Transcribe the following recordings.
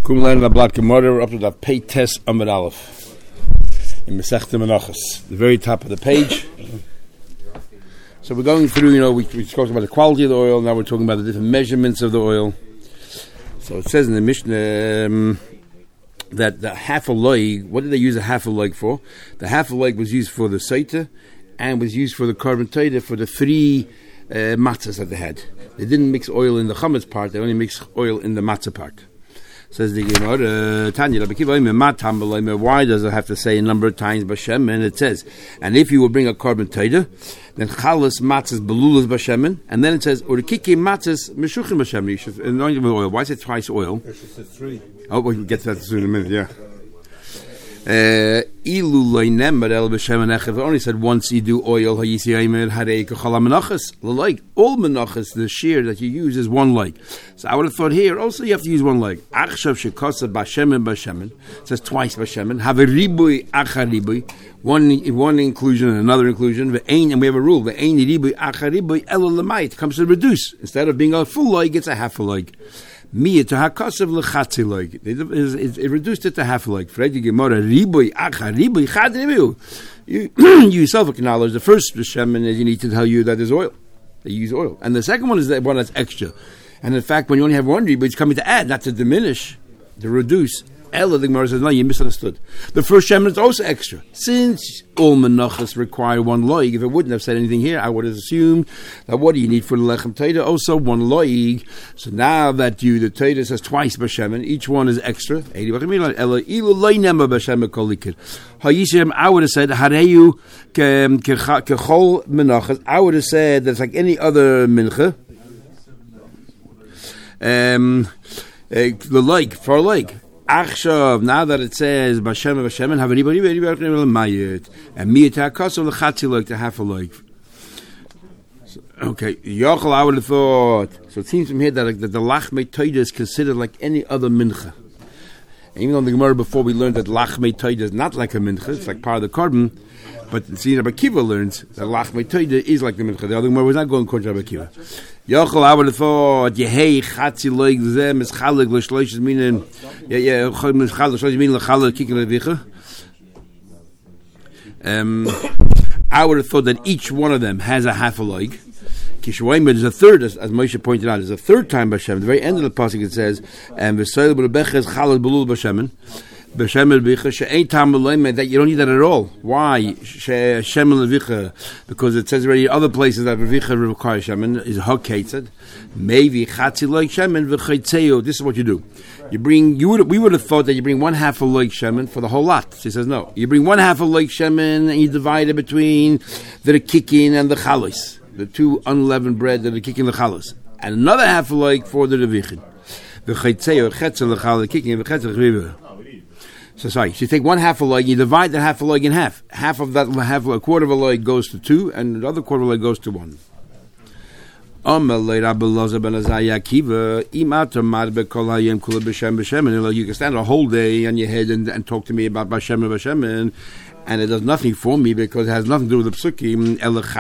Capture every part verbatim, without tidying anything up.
Kum learn the blood Gemara up to the Pei Tes Amud Aleph in Masechta Menachos, the very top of the page. So we're going through, you know, we, we spoke about the quality of the oil. Now we're talking about the different measurements of the oil. So it says in the Mishnah um, that the half a loig, what did they use a half a loig for? The half a loig was used for the Seita and was used for the carbon taita for the three uh, matzahs that they had. They didn't mix oil in the chametz part, they only mixed oil in the matzah part. Says the Gemara, Tanya, why does it have to say a number of times Bashem? And it says, and if you will bring a carbon taita, then chalas matzahs belulas Bashemen, and then it says, or kiki matzahs meshuchim Bashemen. You should anoint them with oil. Why is it twice oil? It's three. Oh, we'll get to that soon in a minute, yeah. Ilu loinem el b'shem echad. Only said once you do oil, hayisiyayim harei kachala menachas. Like all menachas, the shear that you use is one leg. So I would have thought here also you have to use one leg. Achshav shekasa b'shemen b'shemen. It says twice b'shemen. Have a ribui achar ribui. One one inclusion and another inclusion. Ve'ein, and we have a rule. Ve'ein ribui achar ribui elo lemay. It comes to reduce. Instead of being a full leg, it's a half a leg. Mia to hakasav lechatzi leg. It reduced it to half a leg. Fredi Gemara riboy acha riboy chad riboy. You you yourself acknowledge the first shemen is you need to tell you that there's oil. They use oil, and the second one is the one that's extra. And in fact, when you only have one riboy, it's coming to add, not to diminish, to reduce. Ella, the Gemara says, no, you misunderstood. The first shemen is also extra. Since all menachas require one loig, if it wouldn't have said anything here, I would have assumed that what do you need for the lechem taita? Also one loig. So now that you, the taita says twice b'shemen, each one is extra. I would have said, hareyu kechol menachas. I would have said that's like any other mincha. Um, the loig, for a loig. Achshav, now that it says Bashem Bashem, have anybody mayit and me to hakasov lechatzi like to half a like. Okay, Yochel, I would have thought. So it seems from here that, that the lachmei taita is considered like any other mincha. And even though in the Gemara before we learned that lachmei taita is not like a mincha, it's like part of the carbon. But see, Rabbi Kiva learns that lachmei taita is like the mincha. The other Gemara was not going according to Rabbi Kiva. Yochel, I would have thought, Yehei chatzi loig zem is chalig l'shloishes minen, yeah, yeah, chalig l'shloishes minen l'chalig kikin levicha. Um, I would have thought that each one of them has a half a loig. Kishuayim, there's a third, as, as Moshe pointed out, there's a third time Bashem. At the very end of the pasuk it says, and v'soil b'lebecha is chalig belul Bashemen. That you don't need that at all. Why? Because it says already other places that Revicha requires shemen is hakated. Maybe chatzi loig shemen v'chaytzeu. This is what you do. You bring. You would. We would have thought that you bring one half a loig shemen for the whole lot. She says no. You bring one half a loig shemen and you divide it between the kikin and the chalos, the two unleavened bread that are kicking the chalos, and another half a loig for the Revichin. The chaytzeu chetzel the chalos kicking the chetzel Revicha. So sorry, so you take one half a loig, you divide that half a loig in half. Half of that half, a quarter of a loig goes to two, and the other quarter of a loig goes to one. You can stand a whole day on your head and, and talk to me about Bashem and Bashem, and it does nothing for me because it has nothing to do with the psukim.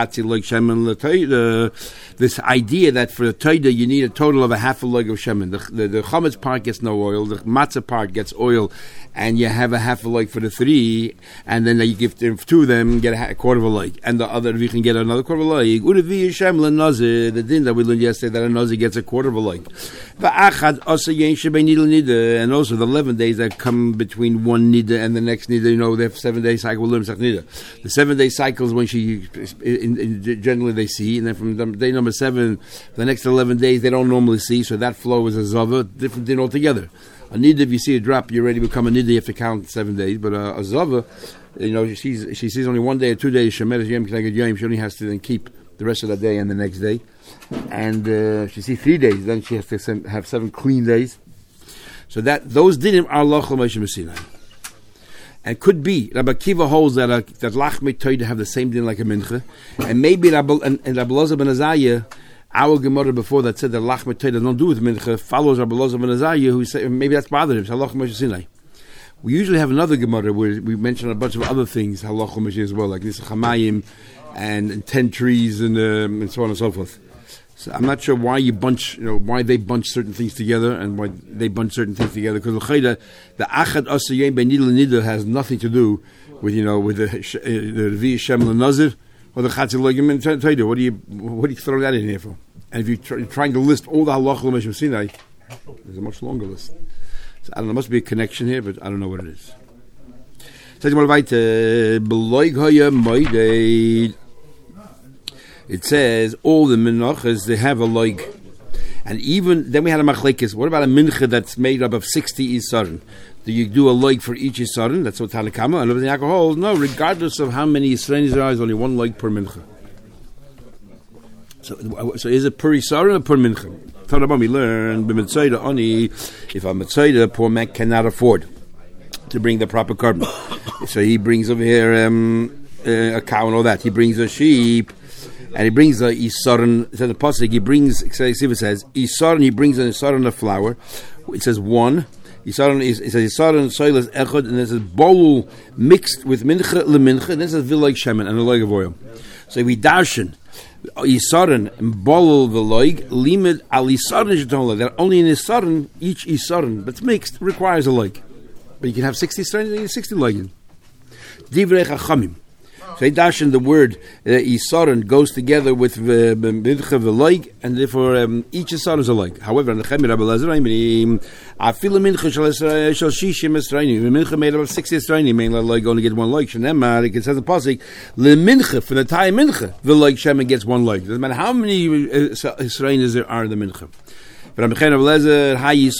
This idea that for the taida you need a total of a half a loig of shemen. The, the, the chametz part gets no oil, the matzah part gets oil, and you have a half a loig for the three, and then you give two of them, get a, a quarter of a loig, and the other we can get another quarter of a loig. The din that we learned yesterday that a nazir gets a quarter of a loig. And also the eleven days that come between one nida and the next nida, you know, they have seven day cycle. We'll learn nida. The seven day cycles when she in, in, generally they see, and then from day number seven, the next eleven days they don't normally see. So that flow is a zava, different din altogether. A nida, if you see a drop, you already become a nida. You have to count seven days. But uh, a zava, you know, she sees she sees only one day or two days. Shemeres yom k'neged yom. She only has to then keep the rest of the day and the next day. And uh, she sees three days, then she has to have seven clean days. So that those dinim are lachol Moshe Sinai. And could be Rabbi Kiva holds that uh, that lachmei taita have the same din like a mincha, and maybe Rabbi and, and Rabbi Elazar ben Azariah, our Gemara before that said that lachmei taita don't do with mincha, follows Rabbi Elazar ben Azariah who said maybe that's bothered him. So lachol Moshe Sinai. We usually have another Gemara where we mention a bunch of other things halachah Moshe as well, like this chamayim and, and ten trees and um, and so on and so forth. So I'm not sure why you bunch, you know, why they bunch certain things together and why they bunch certain things together. Because the Achad Asayim Ben Nidl Nidl has nothing to do with, you know, with the the Revi Shem Nazir or the Chatzil Logim and Taida. What do you what do you throw that in here for? And if you try, you're trying to list all the Halach L'Meshim Sinai, there's a much longer list. So I don't know. There must be a connection here, but I don't know what it is. It says all the minachas they have a loig, and even then we had a machlekes. What about a mincha that's made up of sixty isaron? Do you do a loig for each isaron? That's what Tanakama and everything alcohol. No, regardless of how many Yisraelis there are, is only one loig per mincha. So, so is it per isaron or per mincha? Tanabam we learn b'mitzayda oni. If a mitzayda, poor man cannot afford to bring the proper carbon, so he brings over here um, uh, a cow and all that. He brings a sheep. And he brings a isaron. It says the pasuk. He brings. It says isaron. He brings an isaron of flour. It says one. Isaron is. It says isaron soilas echad, and it says bowl mixed with mincha lemincha. And this is vilag shemen and a loig of oil. So we darshan isaron and bowl the loig limit al isaron shetola. That only in isaron each isaron that's mixed requires a loig. But you can have sixty isaron and sixty loigin. Divrei chachamim. So they dash in the word uh, isaron goes together with mincha v'loig, and therefore um, each isaron is a loig. However, in the Chemir Rabbi Elazar, afilu mincha shel shishim esrayim, the mincha made up of sixty esrayim, meaning the loig only gets one loig. Shenemar, it says in the pasuk, le mincha for the entire mincha, the loig shemen gets one loig. Doesn't matter how many esrayim there are in the mincha. But but the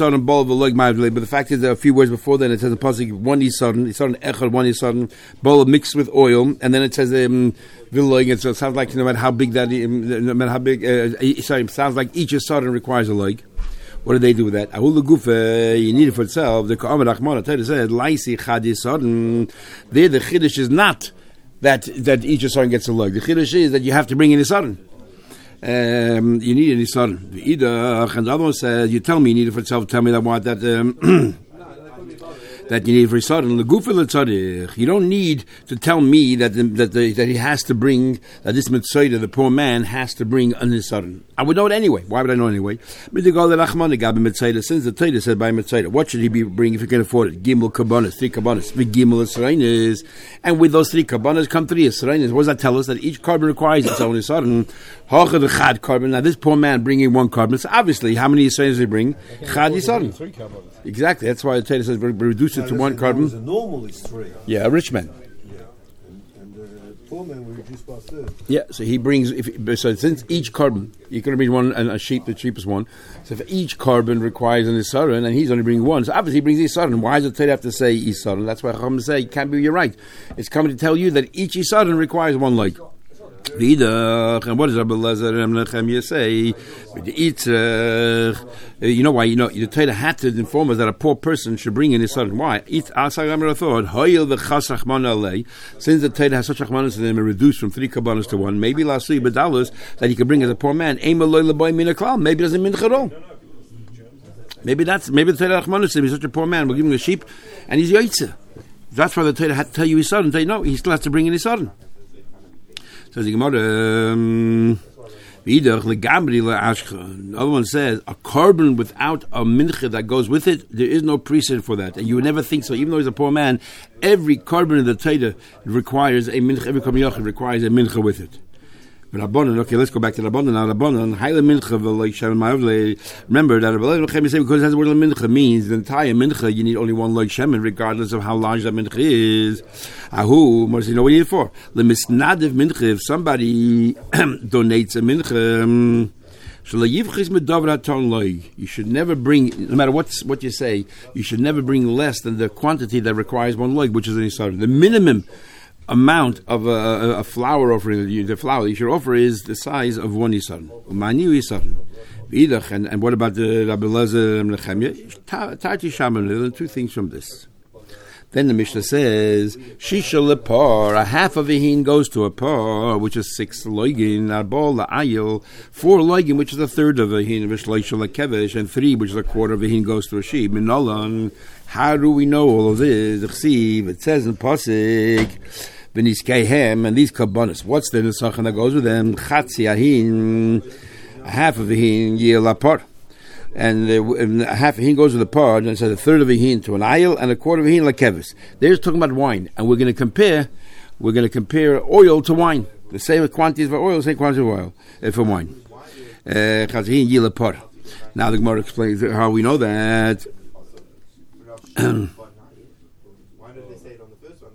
fact is, there are a few words before that. It says in pasuk one isaron, isaron echad, one isaron, bowl mixed with oil, and then it says um, and so it sounds like no matter how big that, no matter how big, uh, sorry, it sounds like each isaron requires a loig. What do they do with that? Ahul gufa, you need it for itself. The Ka'amad Achmana Torah said, "Laisi chad isaron." There, the chiddush is not that that each isaron gets a loig. The chiddush is that you have to bring in isaron. Um, you need an isaron. The idach, and the other one says, you tell me you need it for itself. Tell me that what that um, that you need it for isaron. The gufa l'tzadich. You don't need to tell me that the, that the, that he has to bring that this mitzayda, the poor man has to bring an isaron. I would know it anyway. Why would I know anyway? Since the Torah said by mitzayda, what should he be bringing if he can afford it? Gimel kabbanas, three kabbanas, big gimel esrainis, and with those three kabbanas come three esrainis. What does that tell us? That each carbon requires its own isaron. Hachad chad carbon. Now this poor man bringing one carbon. So obviously, how many esrainis does he bring? Chad isaron. Exactly. That's why the Torah says reduce it to one carbon. The normal is three. Yeah, a rich man. Man we reduce by a third. Yeah, so he brings. If, so since each carbon, you're going to bring one, and a sheep, the cheapest one. So if each carbon requires an isaron, and he's only bringing one, so obviously he brings isaron. Why does it have to say isaron? That's why Chacham say it can't be. You're right. It's coming to tell you that each isaron requires one leg. Vidach, and what does Rabbi Elazar and Nechemia say? You know why? You know the Torah had to inform us that a poor person should bring in his son. Why? Since the Torah has such rachmanos to them and reduced from three kabbanas to one, maybe lastly bedalos that he could bring as a poor man. Maybe it doesn't mean at all. Maybe that's maybe the Torah rachmanos to him. He's such a poor man. We're giving him a sheep, and he's yotzeh. That's why the Torah had to tell you his son and tell you no, he still has to bring in his son. So the Gemara, um, the other one says a carbon without a mincha that goes with it, there is no precedent for that, and you would never think so. Even though he's a poor man, every carbon in the Torah requires a mincha. Every carbon requires a mincha with it. But Rabbanan, okay, let's go back to Rabbanan. Now Rabbanan, Haile Mincha v'Loi Shemen Ma'avle. Remember that Rabbanan say because it has the word Mincha means the entire Mincha you need only one Loi Shemen, regardless of how large that Mincha is. Ahu, what does he know what you need it for? Lemisnadiv Mincha. If somebody donates a Mincha, you should never bring, no matter what what you say, you should never bring less than the quantity that requires one leg, which is an isaron. The minimum amount of a, a, a flour offering, the flour you should offer is the size of one isaron. Umani isaron. And, and what about the Rabbi Elazar and Nechemia? Tati Shaman, two things from this. Then the Mishnah says, Shisha lepar, a half of a hin goes to a par, which is six loigin, arbol la'ayil, four loigin, which is a third of a hin, v'shloisha lekevesh, and three, which is a quarter of a hin, goes to a sheep. Minolan, how do we know all of this? It says in Pasik, B'niskeihem, and these kabbanas, what's the nesachan that goes with them? Chatzi ahin, A half of a hin yil apar. And, uh, and a half a hin goes to the par, and it says a third of a hin to an ayil, and a quarter of a hin like kevis. They're talking about wine, and we're going to compare. We're going to compare oil to wine. The same quantities for oil, the same quantity of oil uh, for wine. Uh, now the Gemara explains how we know that. Why did they say it on the first one?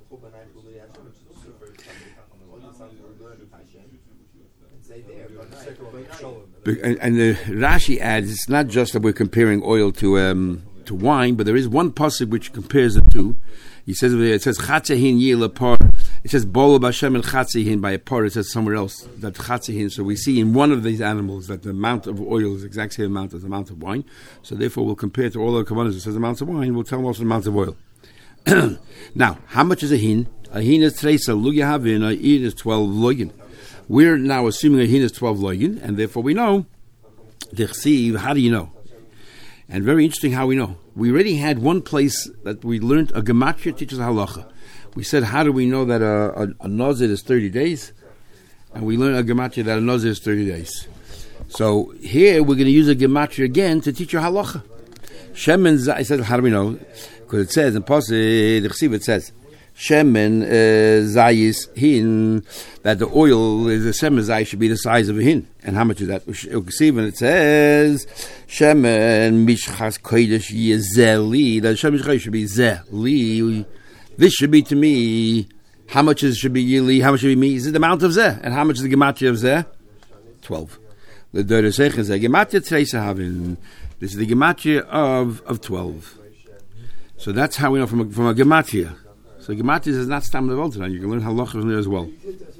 And, and the Rashi adds, it's not just that we're comparing oil to um, to wine, but there is one pasuk which compares the two. He says it says chatzehin yil par. It says bol b'Hashem and chatzehin by a par. It says somewhere else that chatzehin. So we see in one of these animals that the amount of oil is the exact same amount as the amount of wine. So therefore, we'll compare to all the kavanas. It says amounts of wine. We'll tell them also the amounts of oil. Now, how much is a hin? A hin is treisa lugya havin. A hin is twelve login. We're now assuming a hin is twelve login, and therefore we know the chsiv. How do you know? And very interesting how we know. We already had one place that we learned a gematria teaches halacha. We said, how do we know that a, a, a nazir is thirty days? And we learned a gematria that a nazir is thirty days. So here we're going to use a gematria again to teach you halacha. Shemen zayis. I said, how do we know? Because it says in Pasuk, the chsiv, it says, Shemen zayis hin, that the oil is the shemen zayis should be the size of a hin. And how much is that? When it says Shemen mishchas kodesh yezeli, that shemen mishchas should be zeli. This should be to me. How much is should be yili? How much should be me? Is it the amount of zeh? And how much is the gematria of zeh? Twelve. The Dore Sech is a gematria treisa havin. This is the gematria of of twelve. So that's how we know from a, from a gematria. So gematria is not stam levoltan. You can learn halacha from there as well.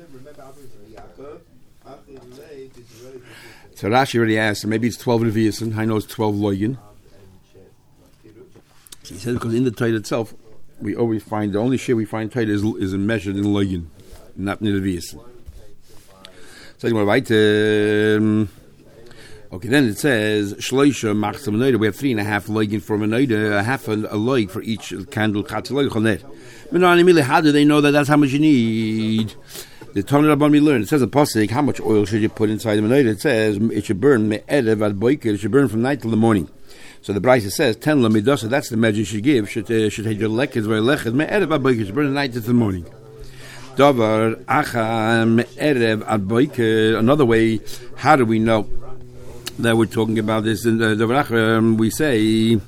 So Rashi already asked, so maybe it's twelve reviusin. I know it's twelve loyin. So he said because in the Torah itself, we always find the only shit we find Torah is is measured in loyin, not in reviusin. So you want to write. Um, okay, then it says shloisha machzam noida. We have three and a half loyin for noida, a half a, a loig for each candle. How do they know that that's how much you need? The Talmud Rabban we learned. It says in Pasuk, how much oil should you put inside the menorah? It says it should burn me'erev ad boiker. It should burn from night till the morning. So the Brisa says ten lamidasa. That's the measure you should give. Should uh, should take your lekes very lekes me'erev ad boiker. Should burn the night till the morning. Davar acha me'erev ad boiker. Another way, how do we know that we're talking about this? In the davar acha, um, we say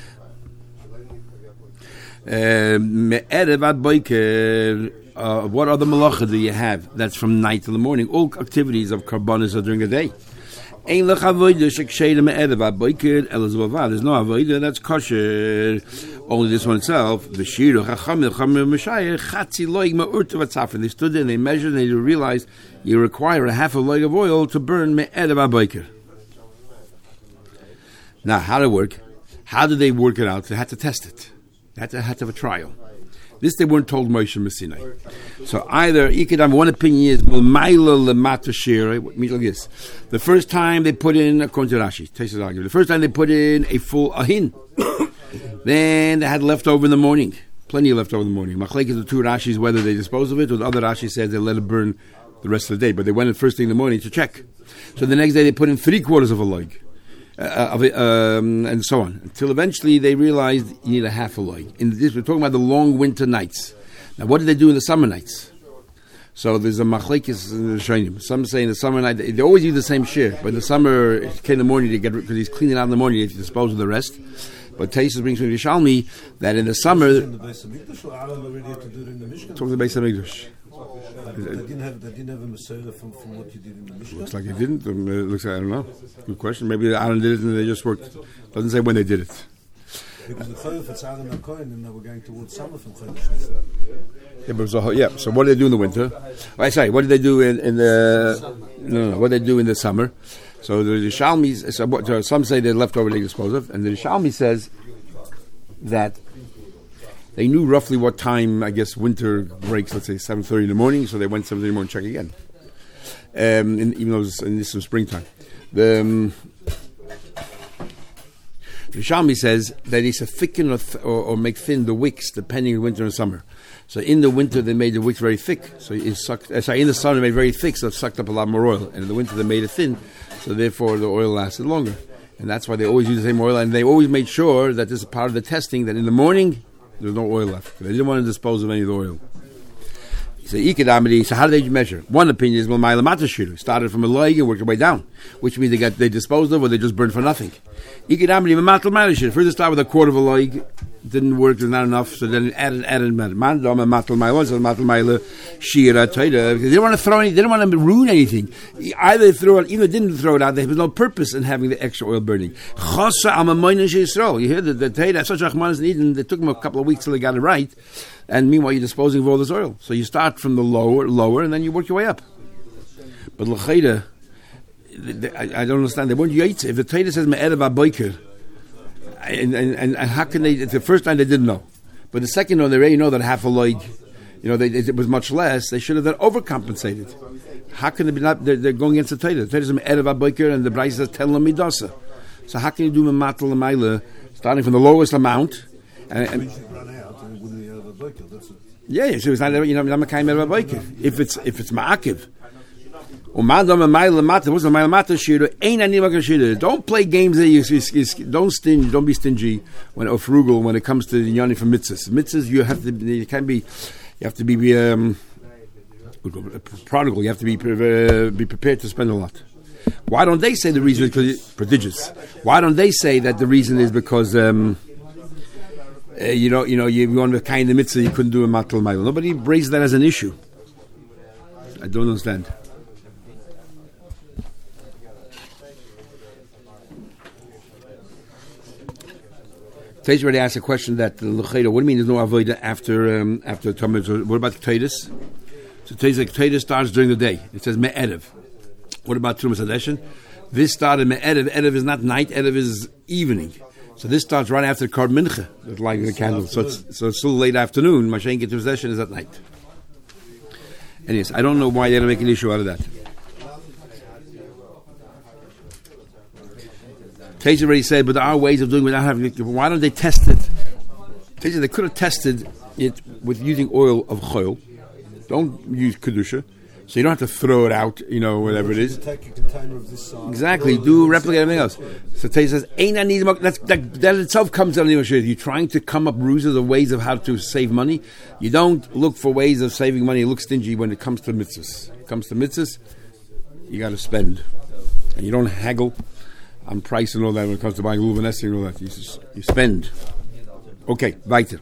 me'erev ad boiker. Uh, what other malacha do you have that's from night to the morning? All activities of karbanis are during the day. There's no avodah that's kosher. Only this one itself. The shiru chachamim chachamim chatzi loig ma'urta v'tzafin. They stood there and they measured and they realized you require a half a loig of oil to burn me'erev aboiker. Now, how did it work? How did they work it out? They had to test it. They had to, had to have a trial. This they weren't told Moshe Messinai. So either Ikadam, one opinion is Mulmaila Lemata Shira, means like this. The first time they put in, according to Rashi, Taisa's argument, the first time they put in a full ahin, then they had leftover in the morning, plenty of leftover in the morning. Machlek is the two Rashis whether they dispose of it, or the other Rashi says they let it burn the rest of the day, but they went in first thing in the morning to check. So the next day they put in three quarters of a log. Uh, of it, um, and so on, until eventually they realized you need a half a log. In this, we're talking about the long winter nights. Now, what do they do in the summer nights? So there's a machlekes in the Shainim. Some say in the summer night they, they always use the same share, but in the summer, it came in the morning to get because he's cleaning out in the morning to dispose of the rest. But Taisus brings from Yerushalmi that in the summer, in the Beis Hamikdash, or Aaron already had to do it in the Mishkan? Talking about the Beis Hamikdash. They didn't have, they didn't have a Masorah from, from what you did in the Mishkan? Looks like he didn't. Um, it looks like, I don't know. Good question. Maybe Aaron did it and they just worked. Doesn't say when they did it. Because the Chodesh, it's Aaron and Cohen, and now we're going towards summer from Chodesh. Yeah, but so, yeah. So what do they do in the winter? Oh, I sorry. What do they do in, in the? No, no, no. What do they do in the summer? So the Yerushalmi. So what, so some say they left over they dispose of, and the Yerushalmi says that they knew roughly what time, I guess, winter breaks, let's say seven thirty in the morning, so they went seven thirty in the morning to check again. Um, in, even though it was in this was springtime. The, um, Rishalmi says that it's a thicken or, th- or, or make thin the wicks depending on winter and summer. So in the winter they made the wicks very thick. So it sucked. Uh, sorry, in the summer they made it very thick, so it sucked up a lot more oil. And in the winter they made it thin, so therefore the oil lasted longer. And that's why they always use the same oil. And they always made sure that this is part of the testing that in the morning there's no oil left. They didn't want to dispose of any of the oil. So, so how do they measure? One opinion is well, my lamata started from a leg and worked their way down, which means they got they disposed of or they just burned for nothing. First, they start with a quarter of a leg, didn't work, there's not enough, so then added, added, added. Because they didn't want to throw any, they didn't want to ruin anything. Either they threw it, even if they didn't throw it out, there was no purpose in having the extra oil burning. You hear that the Teda, such Rahmanas in Eden, it took them a couple of weeks till they got it right. And meanwhile, you're disposing of all this oil. So you start from the lower, lower, and then you work your way up. But l'chayda, I, I don't understand. They weren't yaitz. If the Torah says me'erev ha'boker, and, and, and how can they? The first time they didn't know, but the second one they already know that half a loig, you know, they, it was much less. They should have then overcompensated. How can they be not? They're, they're going against the Torah. The Torah says me'erev ha'boker, and the Brayso says tel midasa. So how can you do me'matal l'mayla starting from the lowest amount? And, and, Yeah, yeah, so it's not, you know, if it's if it's ma'akiv. Don't play games that you, you don't stingy, don't be stingy when or frugal when it comes to the yoni for mitzvahs. Mitzvahs you have to you can be you have to be um, prodigal. You have to be uh, be prepared to spend a lot. Why don't they say the reason is because it's prodigious? Why don't they say that the reason is because um, Uh, you know, you know, you, you want to kind of mitzvah, you couldn't do a matal mile. Nobody raises that as an issue. I don't understand. Taish already asked a question that uh, what do you mean there's no avodah after um, after Talmud? What about Tatus? So Taish like Tatus starts during the day. It says me'erev. What about Trumas Hadeshin? This started me'erev. Erev is not night. Erev is evening. So this starts right after Kar Mincha, lighting the candle. So it's, so it's still late afternoon. Mashiach get to possession is at night. Anyways, I don't know why they don't make an issue out of that. Tejah already said, but there are ways of doing it without having it. Why don't they test it? Tejah, they could have tested it with using oil of choil. Don't use kedusha. So you don't have to throw it out, you know, whatever it is. Take a container of this size. Exactly. Do replicate everything else. So Tei says, "Ain't I need that, that, that itself comes out of the You're trying to come up ruses or ways of how to save money. You don't look for ways of saving money. You look stingy when it comes to mitzvahs. It comes to mitzvahs, you got to spend, and you don't haggle on price and all that when it comes to buying luvanessi and all that. You just, you spend. Okay, weiter.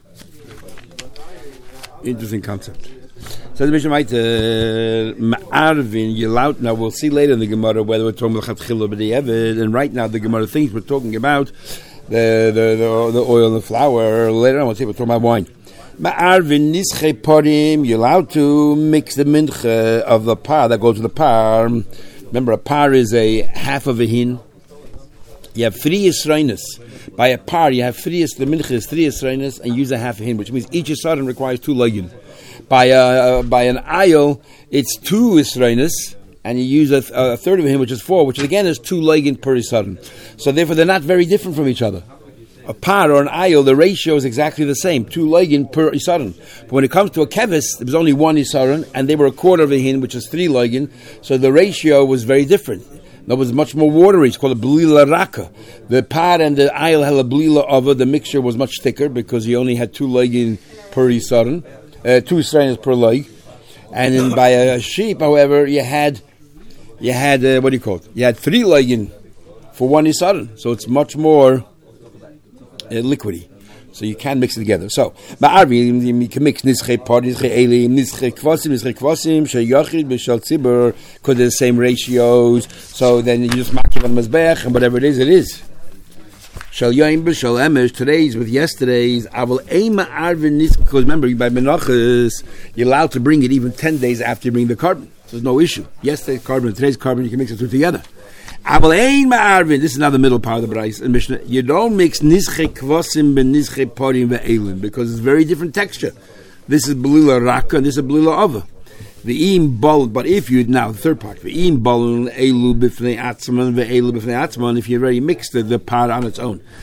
Interesting concept. So the Mishnah might ma'arvin yelaut. Now we'll see later in the Gemara whether we're talking about chatchila b'di'evid, and right now the Gemara thinks we're talking about the the the, the oil and the flour. Later on we'll see we're talking about wine. Ma'arvin nische parim. You're allowed to mix the mincha of the par that goes to the par. Remember, a par is a half of a hin. You have three yisrainis. By a par, you have three. The mincha is three yisrainis, and you use a half a hin, which means each yisrain requires two lagin. By a, uh, by an ayil, it's two Yisrainis, and you use a, a third of him, which is four, which again is two legin per Yisrain. So therefore, they're not very different from each other. A par or an ayil, the ratio is exactly the same, two legin per Yisrain. But when it comes to a kevis, there was only one Yisrain, and they were a quarter of a hin, which is three legin. So the ratio was very different. That was much more watery. It's called a blila raka. The par and the ayil had a blila over. The mixture was much thicker because you only had two legin per Yisrain. Uh, two strains per leg, and then by a sheep, however, you had you had uh, what do you call it? You had three legin for one yisarn, so it's much more uh, liquidy. So you can mix it together. So ma'arvi you can mix nische par, nische elim, nische kvasim, nische kvasim, sheyachid b'shal tzibur, because they're the same ratios. So then you just makif on mezbech, and whatever it is, it is. Shal yoim b'shal emesh, today's with yesterday's. I will aim arvin nis, because remember, by menachas, you're allowed to bring it even ten days after you bring the carbon. So there's no issue. Yesterday's carbon and today's carbon, you can mix the two together. I will aim arvin, this is now the middle part of the Brais and Mishnah. You don't mix nische kvasim ben nische parim ve'elin, because it's very different texture. This is belila raka and this is belila ava. The im bal, but if you now the third part, the im bal elu b'fnei atzman ve'elu b'fnei atzman, if you already mixed the, the par on its own,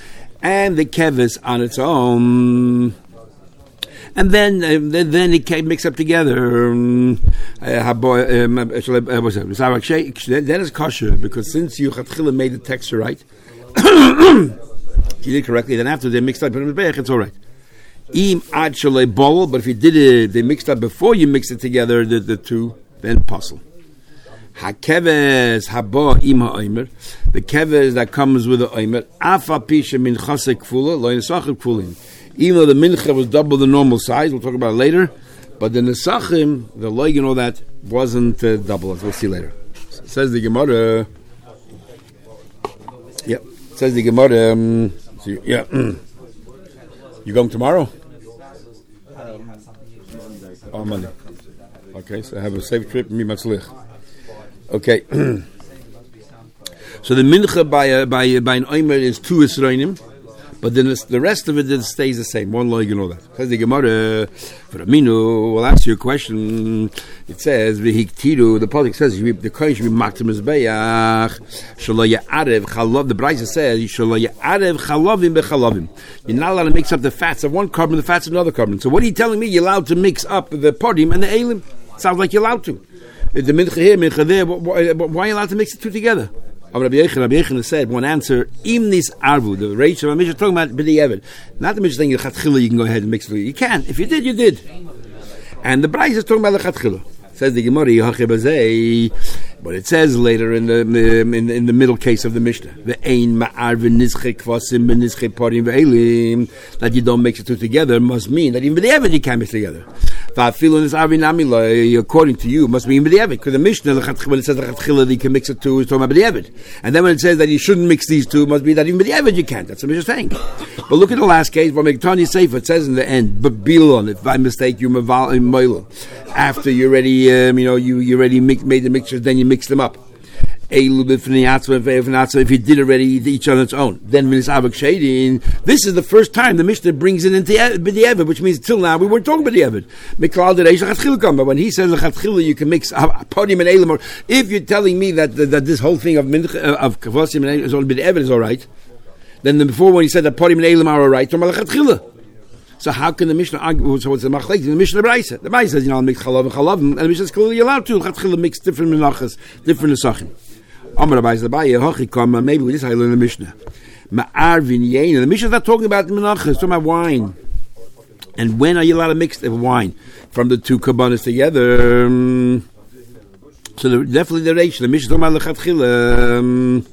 and the keves on its own. And then, uh, then, then it came mixed up together. Um, uh, um, uh, what's that? Then it's kosher, because since you Chatchila made the texture right, if you did correctly, then after they mixed up, it's all right. Im ad shalei bol, but if you did it, they mixed up before you mixed it together, the, the two, then puzzle. Hakeves haba im ha'omer, the keves that comes with the omer, afa pisha min chasek kfula, lo nesachim kfulin. Even though the mincha was double the normal size, we'll talk about it later, but the nesachim, the loig and all that, wasn't uh, double, as we'll see later. So it says the Gemara, yep, it says the Gemara, um, so you, yeah, you going tomorrow? On Monday. Okay, so have a safe trip, mi matzlich. Okay. So the mincha by a, by a, by an omer is two Yisroinim, but then the rest of it, it stays the same. One loig and all that. Says the Gemara, for Aminu, we'll ask you a question. It says, V'hiktiru, the Pasuk says, the kohen should be maktim mizbeach, shalo ya'arev chalav, the Brisa says, shalo ya'arev chalavim bechalavim. You're not allowed to mix up the fats of one carbon, the fats of another carbon. So what are you telling me? You're allowed to mix up the podim and the elim? Sounds like you're allowed to. The mincha here, mincha there, why are you allowed to mix the two together? Rabbi Yechon, Rabbi Yechon said, one answer, imnis arvu, the Reish of Mishnah talking about b'di'evet. Not the Mishnah saying, you can go ahead and mix it. You can. If you did, you did. And the Brisa is talking about lechatchila. Says the Gemara, but it says later in the in, in the middle case of the Mishnah, ve'ein ma'arvin nizche kvasim b'nizche parim ve'elim, that you don't mix the two together must mean that even b'di'evet you can't mix together. According to you, it must be in b'di'evet, because the Mishnah, when it says that you can mix the two, it's talking about b'di'evet. And then when it says that you shouldn't mix these two, it must be that even b'di'evet you can't. That's what Mishnah saying. But look at the last case, it says in the end, but bilon, if by mistake you moil, after you already, um, you know, you, you already mix, made the mixtures, then you mix them up. A little bit from the atzma, if you did already each on its own. Then when it's avak shading, this is the first time the Mishnah brings it into b'di'evet, which means till now we weren't talking b'di'evet. But when he says lechatchila, you can mix podim and elim. Or if you're telling me that that this whole thing of minch, uh, of kavasim and is on b'di'evet is all right, then the, before when he said that podim and elim are all right, talking about lechatchila. So how can the Mishnah argue? So what's the machlek? The Mishnah Brisa. The Brisa says, you know, I'll mix chalav and chalav, and the Mishnah is clearly allowed to. Lechatchila mix different menachas, different nesachim. Amar Brisa, Abaye, hochi kama. Maybe we just learn the Mishnah. Ma'arvin yein. The Mishnah is not talking about menachas. It's talking about wine. And when are you allowed to mix the wine from the two kabbanas together? Um, so the, definitely the Reish. The Mishnah is talking about lechatchila. Um,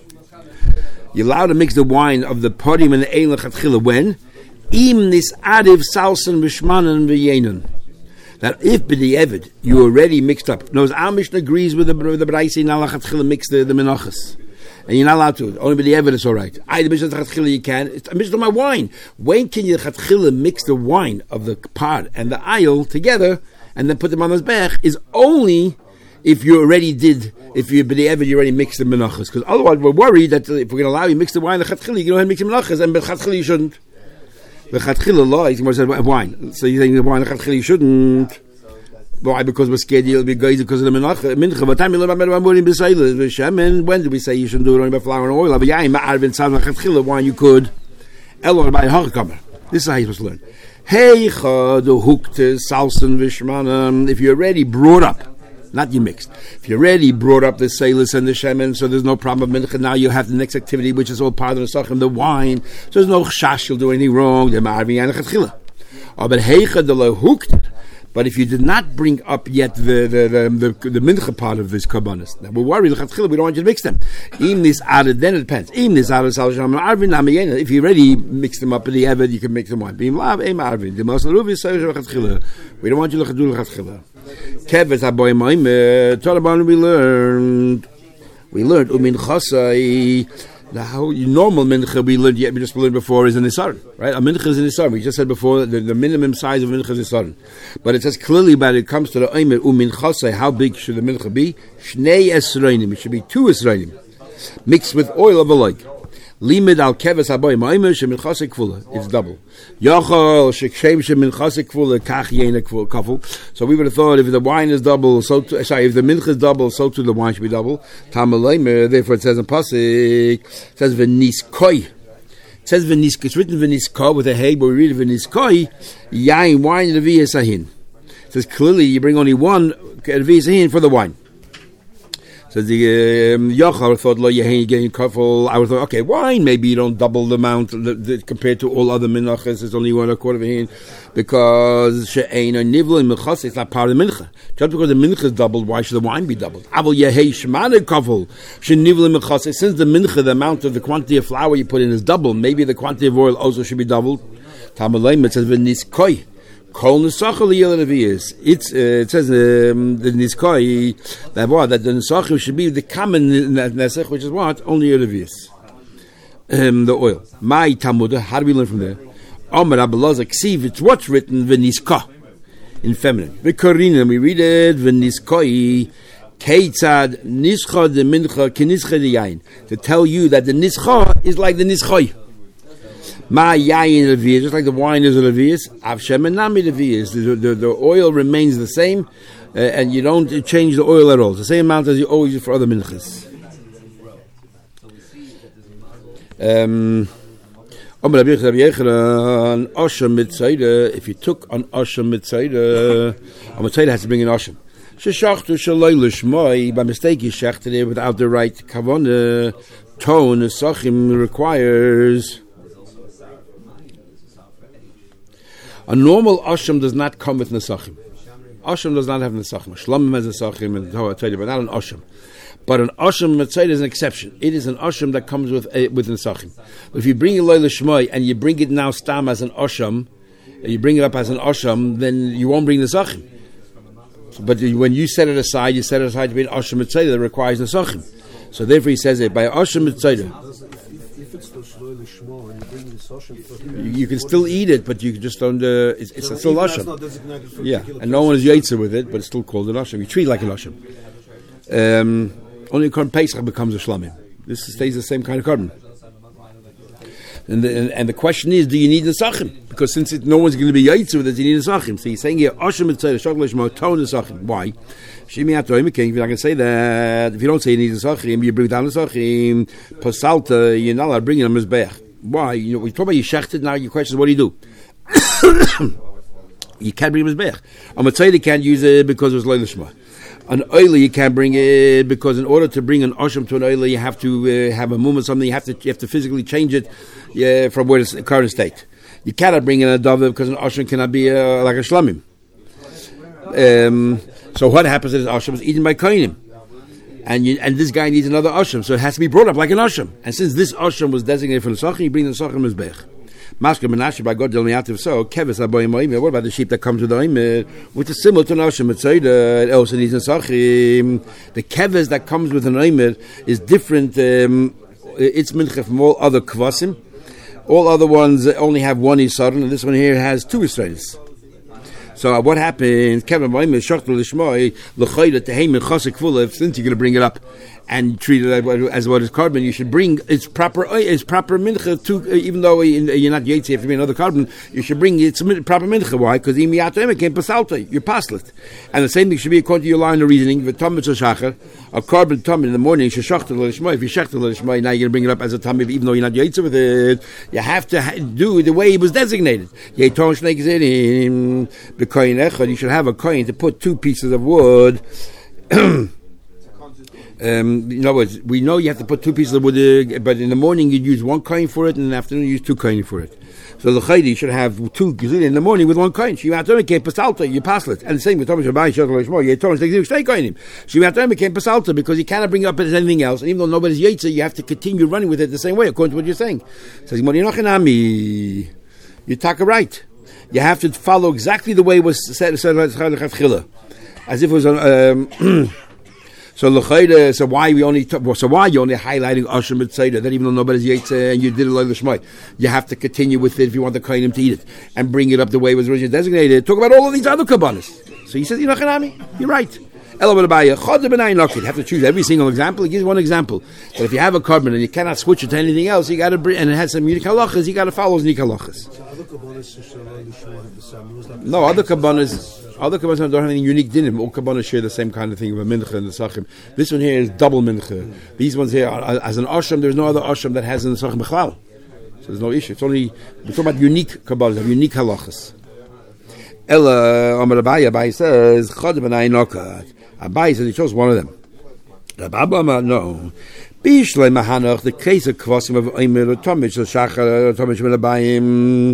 you're allowed to mix the wine of the podim and the ein lechatchila when? Im nis adiv salsan v'shmanan v'yenon. That if b'di'evet you already mixed up. Knows our Mishnah agrees with the with the Braysi now lechatchila mix the the menachas, and you're not allowed to. Only b'di'evet is all right. I the Mishnah lechatchila you can. It's a Mishnah my wine. When can you lechatchila mix the wine of the pot and the aisle together and then put them on the mizbech? Is only if you already did. If you b'di'evet you already mixed the menachas, because otherwise we're worried that if we're going to allow you to mix the wine lechatchila, you go ahead and mix the menachas, and b'chatchila you shouldn't. The chatchila law is more said wine. So you're saying the wine chatchila you shouldn't. Why? Because we're scared you'll be guys because of the mincha. Mincha. But time you learn about morning b'seilas v'shemen. When do we say you shouldn't do it only by flour and oil? But yeah, ma'arvin tzad chatchila wine you could. Elor by hachkamer. This is how you're supposed to learn. Hey chad hukte salsan v'shmanam. If you're already brought up, not you mixed. If you already brought up the seilas and the shemen, so there's no problem of mincha. Now you have the next activity, which is all part of the sachem, the wine. So there's no chash you'll do anything wrong. The ma'arvin and chatchila. Oh, but hey chad lo hukte. But if you did not bring up yet the the the, the, the mincha part of this kabbanis, now we're worried. We don't want you to mix them. Even this added, then it depends. Even this added salsham arvin amayena. If you already mix them up in the evad, you can make them one. Beim lav em arvin. The most ruvi salsham chatchila. We don't want you to do chatchila. Keves haboy moim. Tolabon we learned. We learned umin chasai. The how normal mincha we learned yet we just learned before is in Nisaron, right? A mincha is in Nisaron. We just said before the, the minimum size of mincha is Nisaron, but it says clearly about it comes to the omer uminchasei. How big should the mincha be? Shnei esrainim. It should be two esrainim mixed with oil of a like. Limid al keves haboy ma'omer sheminchasei kfula. It's double. Yachol shekshem sheminchasei kfula kach yena kaful. So we would have thought if the wine is double, so to, sorry, if the mincha is double, so too the wine should be double. Tamaleimer. Therefore, it says in pasuk, it says v'niskoi says v'niska. It's written v'niska with a hey, but we read v'niskoi. Yain wine leviya sahin. It says clearly you bring only one leviya sahin for the wine. So the Yachar thought, lo yehin getting kafel. I would thought, okay, wine, maybe you don't double the amount the, the, compared to all other minachas. It's only one a quarter of a hin because she'ein a nivla in mechas. It's not part of the mincha. Just because the mincha is doubled, why should the wine be doubled? Aval yehei shemana kafel she nivla in mechas. Since the mincha, the amount of the quantity of flour you put in is double, maybe the quantity of oil also should be doubled. Tamalayim it says v'niskoi. Kol nesachah liyel nevius. It's uh, it says um, the niskoi that what that the nesachim should be the common nesach, which is what only nevius. Um, the oil. My Talmud. How do we learn from there? Amar Abelazar ksiv. It's what's written v'niska in feminine. V'korina we read it v'niskoi. Keitzad nischa de mincha kenischa de yain, to tell you that the nischa is like the nischoi. Ma yayin levius, just like the wine is a levius. Avshem enami levius. The, the the oil remains the same, uh, and you don't change the oil at all. It's the same amount as you always use for other minchas. Um, if you took an asham mitzayda, a mitzayda has to bring an asham. Sheshachtu shaloi lishmoi, by mistake you shechted it without the right kavanah. Tone nesachim requires. A normal asham does not come with nesachim. Asham does not have nesachim. Shlamim has nesachim and Torah, but not an asham. But an asham mitzayda is an exception. It is an asham that comes with uh, with nesachim. If you bring it loy l'shmoi and you bring it now stam as an asham, you bring it up as an asham, then you won't bring nesachim. But when you set it aside, you set it aside to be an asham mitzayda that requires nesachim. So therefore he says it by asham mitzayda. You, you can still eat it, but you just don't. Uh, it's it's so still asham. Yeah, and no one is yaitzer with it, but it's still called an asham. You treat it like an asham. Um, only korban Pesach becomes a shlamim. This stays the same kind of korban. And the, and, and the question is, do you need nesachim? Because since it, no one's going to be yaitzer with it, you need nesachim. So he's saying here, asham mitzayda shakol shmo ton nesachim. Why? Shimi atoim king. If you're not going to say that, if you don't say you need nesachim, you bring down nesachim. Pasalta, you're not allowed to bring in a mizbeach. Why? You know, we talk about you shechted. Now your question is, what do you do? You can't bring mizbeach. A mitzayda can't use it because it was loy l'shma. An oila you can't bring it because in order to bring an asham to an oila, you have to uh, have a mum or something. You have to you have to physically change it uh, from where it's the current state. You cannot bring in a dove because an asham cannot be uh, like a shlamim. Um, so what happens is asham is eaten by kohanim, and you, and this guy needs another asham, so it has to be brought up like an asham. And since this asham was designated for the sachem, you bring the sachem mizbech. Masker Menashe by God Delmiativ. So keves aboyim oimir. What about the sheep that comes with the oimir, which is similar to an asham mitzayda? It also needs a sachim. The keves that comes with an oimir is different. Um, it's mincha from all other kvasim. All other ones only have one isaron, and this one here has two isaros. So uh, what happens? Kevin Boim is shachtul lishmoi l'chayda teheim chasik full. Since you're going to bring it up and treat it as what is carbon, you should bring its proper its proper mincha to. Uh, even though you're not yaitzi, if you mean another carbon, you should bring its proper mincha. Why? Because imiyatem came pasalta. You're paslet, and the same thing should be according to your line of reasoning. V'tamid shachar, a carbon tamid in the morning. Shachtul lishmoi. If you shachtul lishmoi, now you're going to bring it up as a tamid, even though you're not yaitzi with it. You have to ha- do it the way it was designated. Yaiton shnei gezerim. Kohen echad, you should have a kohen to put two pieces of wood. um, in other words, we know you have to put two pieces of wood, uh, but in the morning you'd use one kohen for it, and in the afternoon you use two kohen for it. So the chaydi should have two gazillion in the morning with one kohen. You became pasalta, you paslet. And the same with Thomas Shabbai, Shadol Shmo, you told us to stay kohenim. She became pasalta because you cannot bring it up as anything else. And even though nobody's yaitza, you have to continue running with it the same way, according to what you're saying. Says, you talk right. You have to follow exactly the way it was said, said as if it was on. Um, so l'chayda. So why we only? T- so why you only highlighting asham mitzayda? That even though nobody's yaitza and you did it like the shmai, you have to continue with it if you want the kohanim to eat it and bring it up the way it was originally designated. Talk about all of these other kabbalas. So he says, "You're You're right." You have to choose every single example. He gives one example. But if you have a carbon and you cannot switch it to anything else, you got to bring, and it has some unique halachas, you got to follow those unique halachas. No, other kabbanas, other kabbanas don't have anything unique in them. All kabbanas share the same kind of thing of a mincha and the sachim. This one here is double mincha. These ones here, are, as an ashram, there's no other ashram that has an sachim b'chlal. So there's no issue. It's only, we're talking about unique Kabbalah, unique halachas. Ella, Amar Abaye, Abaye says, Chad ben Ainokat. Abaye says he chose one of them. Rabbi Amar, no. Bishlei Mahanach, the case of Kvasim of Omer, Tomich, the Shachar, Tomich ben Abayim.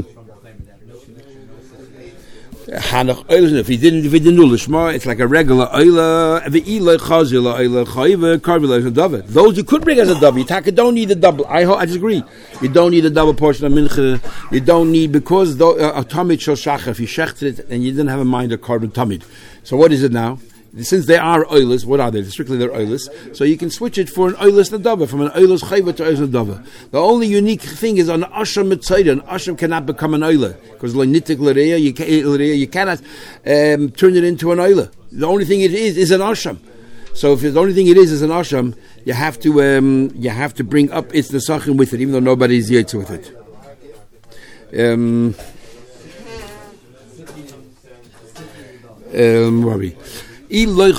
Hanach oil. If he didn't, if he didn't do lishma, it's like a regular oila. If he like chazila oila chayiva karvila is a davar. Those you could bring as a double. You taka don't need a double. I I disagree. You don't need a double portion of mincha. You don't need because the, uh, a tamid shel shachar. If you shechted it and you didn't have a mind of carbon tamid. So what is it now? Since they are oilers, what are they? Strictly they're oilers. So you can switch it for an oilers nadava, from an oilers chayva to oilers nadava. The only unique thing is on asham mitzayda. An asham cannot become an oiler because nitik l'reya you, can, you cannot um, turn it into an oiler. The only thing it is is an asham. So if the only thing it is is an asham, you have to um, you have to bring up its nesachim with it, even though nobody is yet with it. Um, um, where are we? Bring a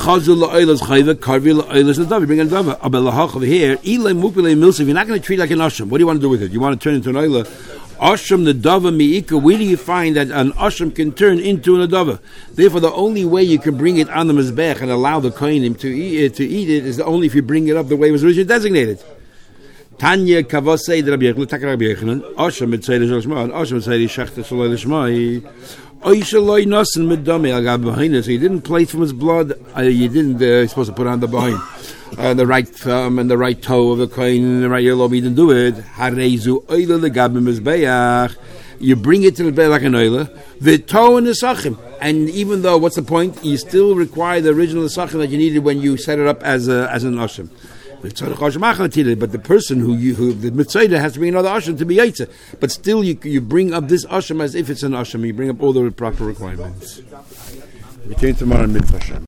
dava. Over here, if you're not going to treat like an asham, what do you want to do with it? You want to turn into an oiler? Asham the dava miika. Where do you find that an asham can turn into an dava? Therefore, the only way you can bring it on the mizbech and allow the kohenim to eat it, to eat it is only if you bring it up the way it was originally designated. Tanya kavasei the Rabbi Yochanan. Asham mitzay l'shma. Asham mitzay l'shachta shaloi l'shma. So he didn't place from his blood. Uh, you didn't. Uh, you're supposed to put on the behind, uh, the right thumb and the right toe of the coin, the right yellow. You didn't do it. You bring it to the bed like an oiler. The toe and the sachim, and even though, what's the point? You still require the original sachim that you needed when you set it up as a, as an asham. But the person who you, who the mitzvah has to bring another asham to be yaitza. But still, you you bring up this asham as if it's an asham. You bring up all the proper requirements. We change tomorrow in Mitzvah Hashem.